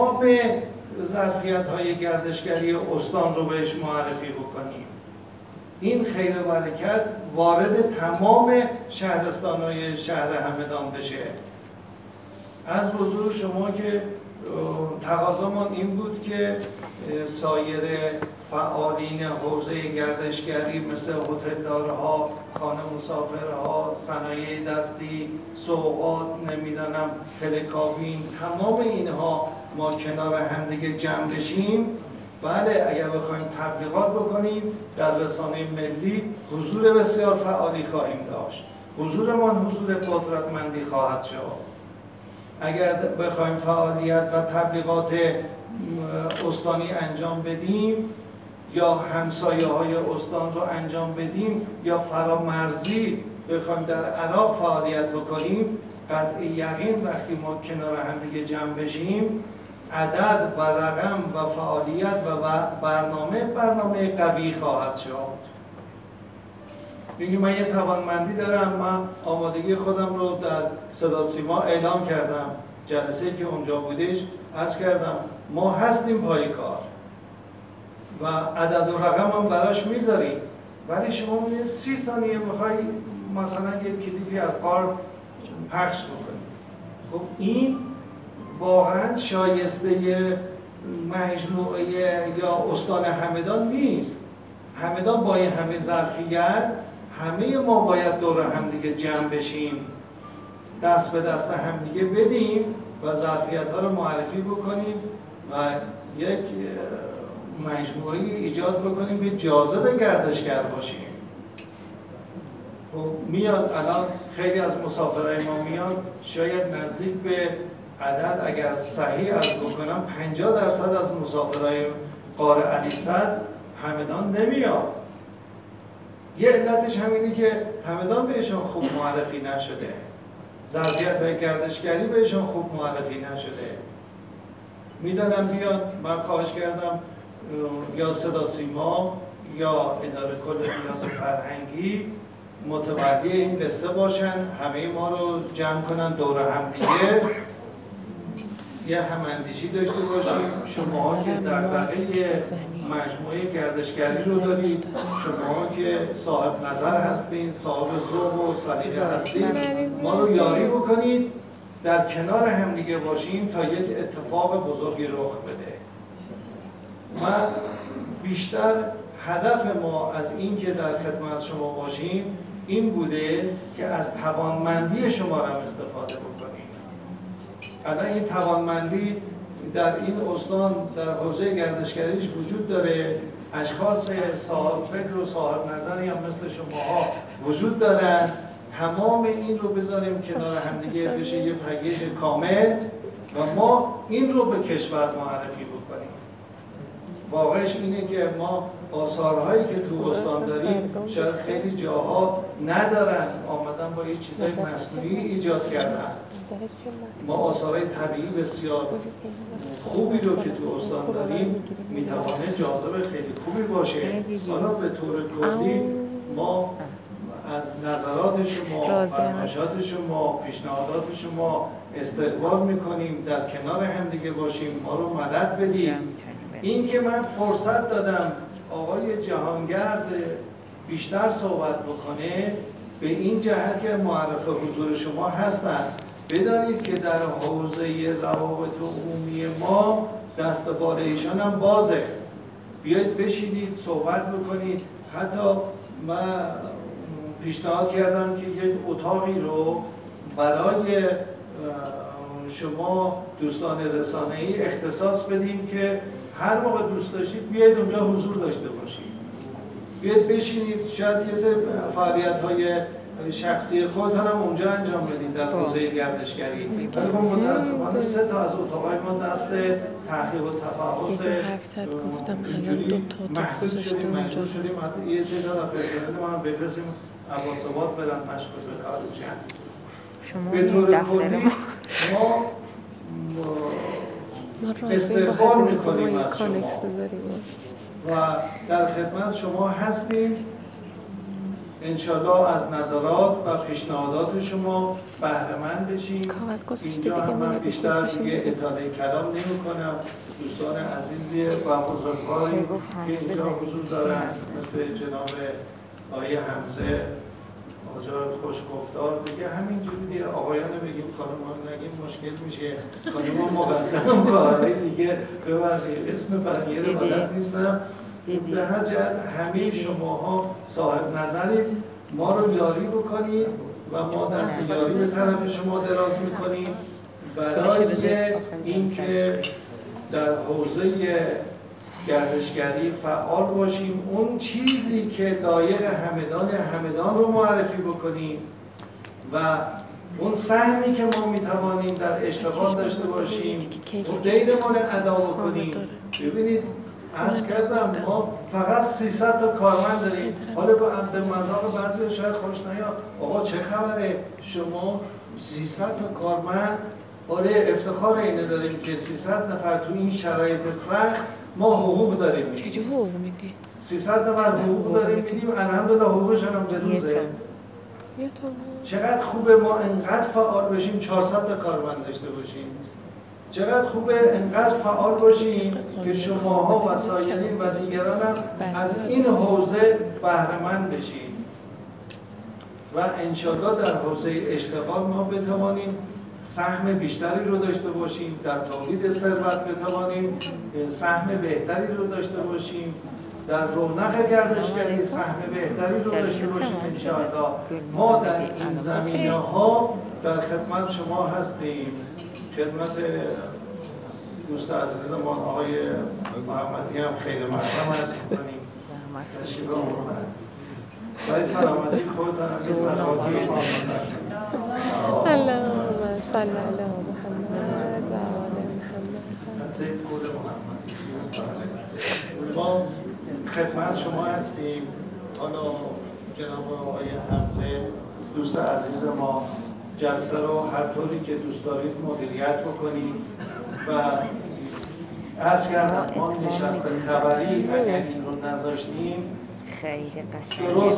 تمام ظرفیت های گردشگری استان رو بهش معرفی بکنیم. این خیر و برکت وارد تمام شهرستان‌های شهر همدان بشه. از حضور شما که تقاضامان این بود که سایر فعالین حوزه گردشگری مثل هتلدارها، خانه مسافرها، صنایع دستی، سوغات، نمیدانم تلکابین، تمام اینها ما کنار همدیگه جمع بشیم. بله اگر بخوایم تبلیغات بکنیم در رسانه ملی حضور بسیار فعالی خواهیم داشت. حضورمان حضور قدرتمندی خواهد شد. اگر بخوایم فعالیت و تبلیغات استانی انجام بدیم یا همسایه های استان رو انجام بدیم یا فرامرزی بخوایم در عراق فعالیت بکنیم، قطع یقین وقتی ما کنار هم دیگه جمع بشیم عدد و رقم و فعالیت و برنامه برنامه قوی خواهد شد. میگه من یه توانمندی دارم، من آمادگی خودم رو در صدا سیما اعلام کردم، جلسه که اونجا بودش عرض کردم ما هستیم پای کار و عدد و رقم هم براش میذاریم، ولی شما میگه سی ثانیه میخوای مثلا یه کلیپی از قار پخش بکنی. خب این واقعا شایسته مجموعه یا استان همدان نیست. همدان با این همه ظرفیت همه ما باید دور همدیگه جمع بشیم، دست به دست همدیگه بدیم و ظرفیت ها رو معرفی بکنیم و یک مجموعه ایجاد بکنیم که جاذب گردشگر باشیم. خب میاد الان خیلی از مسافرای ما میاد، شاید نزدیک به عدد اگر صحیح عرض بکنم پنجاه درصد از مسافرای قاره علیصد همدان نمیاد. یه علتش همینه که همدان بهشون خوب معرفی نشده، ظرفیت‌های گردشگری بهشون خوب معرفی نشده. میدانم بیاد، من خواهش کردم یا صدا سیما یا اداره کل میراث فرهنگی متولی این قصه باشن، همه ما رو جمع کنن دور هم دیگه، یه هماندیشی داشته باشیم. شما که دغدغه مجموعه گردشگری رو دارید، شما که صاحب نظر هستین، صاحب ذوق و سلیقه هستین، ما رو یاری بکنید در کنار هم دیگه باشیم تا یک اتفاق بزرگی رخ بده. من بیشتر هدف ما از این که در خدمت شما باشیم این بوده که از توانمندی شما را استفاده بکنیم. الان این توانمندی در این استان در حوزه گردشگریش وجود داره، اشخاص صاحب فکر و صاحب نظری هم مثل شماها وجود دارن. تمام این رو بذاریم کنار همدیگه بشه یه پکیج کامل و ما این رو به کشور معرفی بکنیم. واقعش اینه که ما آثارهایی که تو استان داریم شاید خیلی جاها ندارن، آمدن با یه چیزای مصنوعی ایجاد کردن. ما آثارهای طبیعی بسیار خوبی رو که تو استان داریم میتوانه جاذبه خیلی خوبی باشه. حالا به طور کلی ما از نظرات شما، فرمایشات شما، پیشنهادات شما استقبال میکنیم، در کنار هم دیگه باشیم، ما رو مدد بدیم. این که من فرصت دادم آقای جهانگرد بیشتر صحبت بکنه به این جهت که معرف حضور شما هستن. بدانید که در حوزه روابط عمومی ما دست بال ایشان هم بازه. بیایید بشینید صحبت بکنید. حتی من پیشنهاد کردم که یک اتاقی رو برای شما دوستان رسانه‌ای اختصاص بدیم که هر موقع دوست داشتید بیاید اونجا حضور داشته باشید. بیاید بشینید، شاید یه سری فعالیت‌های شخصی خودتان هم اونجا انجام بدید در حوزه گردشگری. ولی خب متأسفانه سه تا از اتاقای ما دست تحقیق و تفحص اینجوری محدود شدیم، مجبور شدیم حتی یه تعداد از پرسنل ما هم بفرستیم عباس‌آباد برن مشغول به کار بشن. به طور کلی ما استقبال میکنیم از شما و در خدمت شما هستیم. انشالله از نظرات و پیشنهادات شما بهره‌مند بشیم. اینجا هم من بیشتر دیگه اطاله کلام نمی کنم. دوستان عزیزی و بزرگواری که اینجا حضور دارن مثل جناب آقای حمزه آجار خوشگفتار، دیگه همینجوری دیگه آقایان بگیم خانمان نگیم مشکل میشه. خانمان مقدم آقای دیگه ببخشید اسم بقیه رو بلد نیستم. به هر جهت همه شماها صاحب نظرید، ما رو یاری بکنید و ما دست یاری به طرف شما دراز میکنیم برای اینکه در حوزه گردشگری فعال باشیم. اون چیزی که لایق همدان همدان رو معرفی بکنیم و اون سهمی که ما میتوانیم در اشتغال داشته باشیم و دید ما رو ادا بکنیم. ببینید عرض کردم ما فقط سیصد تا کارمند داریم. حالا به مذاق بعضی شاید خوش نیاد، آقا چه خبره شما سیصد تا کارمند؟ آره افتخار اینه داریم که سیصد نفر تو این شرایط سخت ما حقوق داریم میدیم. چه حقوق میدی؟ سیصد نفر حقوق داریم میدیم، الحمدلله حقوقشون هم به روزه. چقدر خوبه ما انقدر فعال بشیم چهارصد تا کارمند داشته باشیم. چقدر خوبه انقدر فعال باشیم که شماها و سایرین و دیگران هم از این حوزه بهره‌مند بشیم و انشالله در حوزه اشتغال ما بتوانیم سهم بیشتری رو داشته باشیم، در تولید ثروت بتوانیم سهم بهتری رو داشته باشیم، در رونق گردشگری سهم بهتری رو داشته باشیم. انشاءالله ما در این زمینه ها در خدمت شما هستیم. خدمت دوست عزیزمان آقای محمدی هم خیلی مرحمت عرض می‌کنیم. تشریف آوردن. برای سلامتی خودتان هم سلامتی اللهم صل علی محمد و آل محمد. ما خدمت شما هستیم. حالا جناب آقای حمزه دوست عزیز ما جلسه رو هر طوری که دوست دارید مدیریت بکنید و عرض کردم ما نشست خبری اگر این رو نذاشتیم خیلی قشنگ. درست